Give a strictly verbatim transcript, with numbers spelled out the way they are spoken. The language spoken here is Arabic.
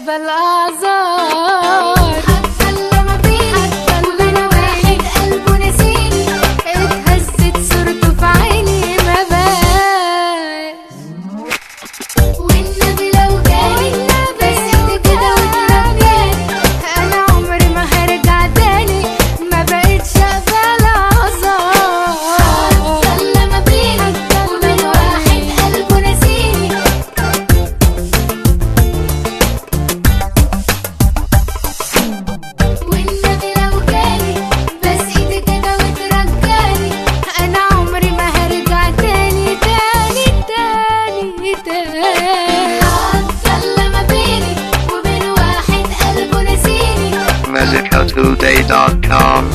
يقبل اعذار. حتى لما بيني وبين واحد قلبه نسيني اتهزت صورته في عيني ما بقاش. والنبي لو جاني بس انت كده وترجاني انا عمري ما هرجع تاني ما بقتش اقبل اعذار. حتى لما بيني وبين واحد قلبه نسيني والنبي لو جاني بس ايدي كده وترجاني انا عمري ما هرجع تاني تاني تاني تاني. حتى لما بيني وبين واحد قلبه نسيني Mexico today dot com